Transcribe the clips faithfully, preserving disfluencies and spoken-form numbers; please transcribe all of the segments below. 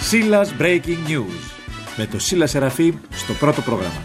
Σίλας Breaking News. Με το Σίλα Σεραφείμ στο πρώτο πρόγραμμα.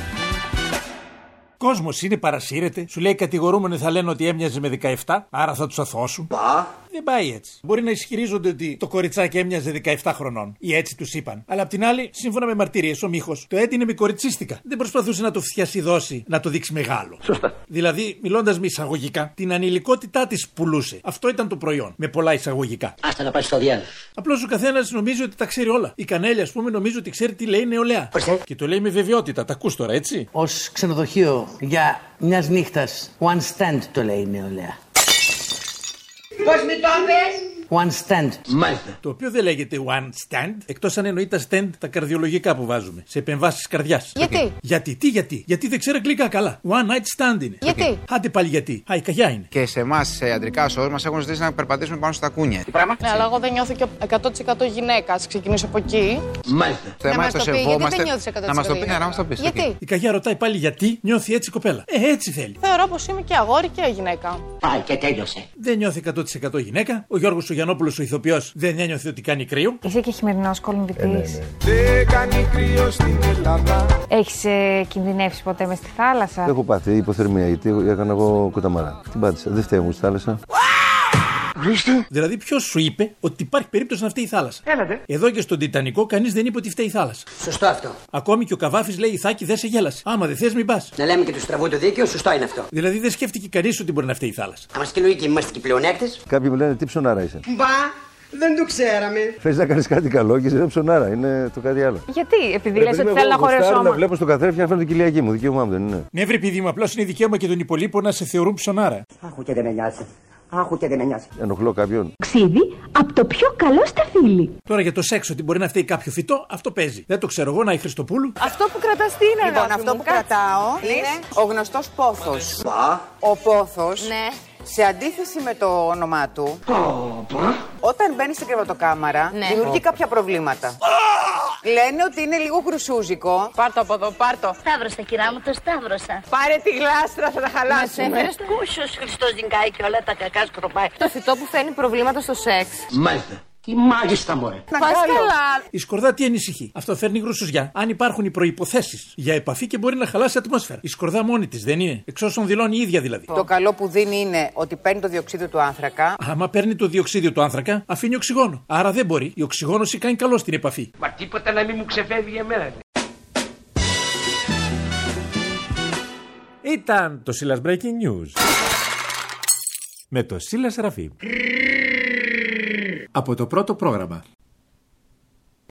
Κόσμος είναι, παρασύρεται. Σου λέει κατηγορούμενοι θα λένε ότι έμοιαζε με δεκαεπτά, άρα θα τους αθώσουν. Πα. Δεν πάει έτσι. Μπορεί να ισχυρίζονται ότι το κοριτσάκι έμοιαζε δεκαεπτά χρονών. Ή έτσι τους είπαν. Αλλά απ' την άλλη, σύμφωνα με μαρτύριες, ο Μίχος το έντυνε με κοριτσίστικα. Δεν προσπαθούσε να το φτιασιδώσει, να το δείξει μεγάλο. Σωστά. Δηλαδή, μιλώντας με εισαγωγικά, την ανηλικότητά της πουλούσε. Αυτό ήταν το προϊόν. Με πολλά εισαγωγικά. Άστα να πάει στο διάλογο. Απλώς ο καθένας νομίζει ότι τα ξέρει όλα. Η Κανέλη, ας πούμε, νομίζει ότι ξέρει τι λέει νεολαία. Ορίστε. Και το λέει με βεβαιότητα. Τα ακούς τώρα, έτσι. Ως ξενοδοχείο για μιας νύχτας, one stand το λέει η νεολαία. Πώς μη το πες? One stand. Μάλιστα. Το οποίο δεν λέγεται one stand, εκτός αν εννοεί τα stand τα καρδιολογικά που βάζουμε, σε επεμβάσεις καρδιάς. Γιατί? Γιατί, τι γιατί, γιατί δεν ξέρω αγγλικά καλά. One night stand είναι. Γιατί? Άντε πάλι γιατί. Α, η καγιά είναι. Και σε εμάς, σε ιατρικά σώους, μας έχουν ζητήσει να περπατήσουμε πάνω στα κούνια. Τι πράγμα? Ναι, αλλά εγώ δεν νιώθω και εκατό τοις εκατό γυναίκα. Ας ξεκινήσω από εκεί. Μάλιστα. Το θέμα μας είναι το το πει, γιατί σεβόμαστε. δεν νιώθεις εκατό τοις εκατό Να μας το πει, γυναίκα? να μας το πεις. Γιατί? Η καγιά ρωτάει πάλι γιατί νιώθει έτσι η κοπέλα. Ε, έτσι θέλει. Θεωρώ πως είμαι και αγόρι και γυναίκα. Πάει και τέλειωσε. Δεν νιώθει εκατό τοις εκατό γυναίκα. Ο Γιώργος ο Γιαννόπουλος ο ηθοποιός δεν ένιωθε ότι κάνει κρύο. Είσαι και χειμερινός κολυμβητής. Δεν κάνει κρύο στην Ελλάδα. Έχεις ε, κινδυνεύσει ποτέ μες στη θάλασσα? Έχω πάθει υποθερμία γιατί έκανα εγώ κοταμαρά. Την πάτησα. Δεν φταίει μου στη θάλασσα. Δηλαδή, ποιος σου είπε ότι υπάρχει περίπτωση να φταίει η θάλασσα? Έλατε. Εδώ και στον Τιτανικό, κανείς δεν είπε ότι φταίει η θάλασσα. Σωστό αυτό. Ακόμη και ο Καβάφης λέει: Ιθάκη, δεν σε γέλασε. Άμα δεν θες, μην πας. Να λέμε και του στραβού το δίκαιο, σωστό είναι αυτό. Δηλαδή, δεν σκέφτηκε κανείς ότι μπορεί να φταίει η θάλασσα. Αν και λογική, είμαστε και πλεονέκτες. Κάποιοι μου λένε τι ψωνάρα είσαι. Μπα, δεν το ξέραμε. Θες να κάνεις κάτι καλό και είσαι δεν ψωνάρα. Είναι το κάτι άλλο. Γιατί, επειδή λες ότι θέλω να χωρέσω. Να βλέπω στο καθρέφτη να φέρνω την κοιλιακή μου. Δικαίωμά μου δεν είναι. Ναι, βρε παιδί μου, απλώς είναι δικαίωμα και των υπολείπων να σε θεωρούν ψωνάρα. Άχου και δεν με νοιάζει. Άχου και δεν με νοιάζει. Ενοχλώ κάποιον. Ξύδι από το πιο καλό σταφύλι. Τώρα για το σεξ, ότι μπορεί να φταίει κάποιο φυτό, αυτό παίζει. Δεν το ξέρω εγώ, να η Χριστοπούλου. Αυτό που κρατάς τι είναι, Λοιπόν, αγάπη αυτό μου? που Κάτσε. κρατάω Λες. είναι ο γνωστός πόθος. Πα. Ο πόθος, Ναι. σε αντίθεση με το όνομά του, όταν μπαίνει στην κρεβατοκάμαρα, Ναι. δημιουργεί κάποια προβλήματα. Λένε ότι είναι λίγο γρουσούζικο. Πάρ' το από εδώ, πάρ' το. Σταύρωσα, κυρά μου, το σταύρωσα. Πάρε τη γλάστρα, θα τα χαλάσουμε. έφερες Κούσιος Χριστός νικάει και όλα τα κακά σκροπάει. το φυτό που φέρνει προβλήματα στο σεξ. Μάλιστα. Τι μάγιστα, μωρέ. Να Πας κάνω. καλά. Η σκορδά τι ανησυχεί? Αυτό φέρνει γρουσουζιά. Αν υπάρχουν οι προϋποθέσεις για επαφή και μπορεί να χαλάσει ατμόσφαιρα. Η σκορδά μόνη της δεν είναι. Εξ όσων δηλώνει η ίδια δηλαδή. Το καλό που δίνει είναι ότι παίρνει το διοξείδιο του άνθρακα. Άμα παίρνει το διοξίδιο του άνθρακα, αφήνει οξυγόνο. Άρα δεν μπορεί. Η οξυγόνωση κάνει καλό στην επαφή. Μα τίποτα να μην μου ξεφεύγει εμένα. Ήταν το Σίλας Breaking News. Με το Σίλα Σεραφείμ. Από το πρώτο πρόγραμμα.